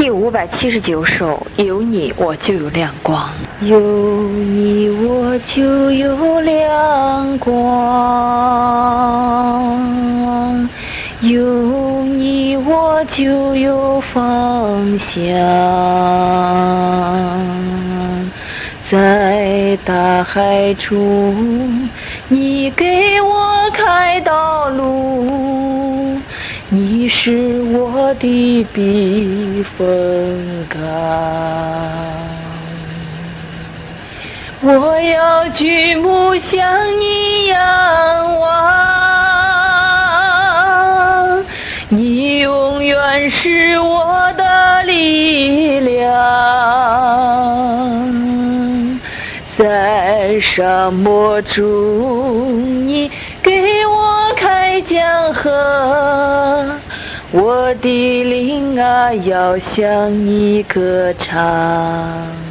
第579首，有你我就有亮光，有你我就有亮光，有你我就有方向，在大海中你给我开道路，你是我的避风港，我要举目向你仰望，你永远是我的力量，在沙漠中你给我开江河，我的灵啊要向你歌唱。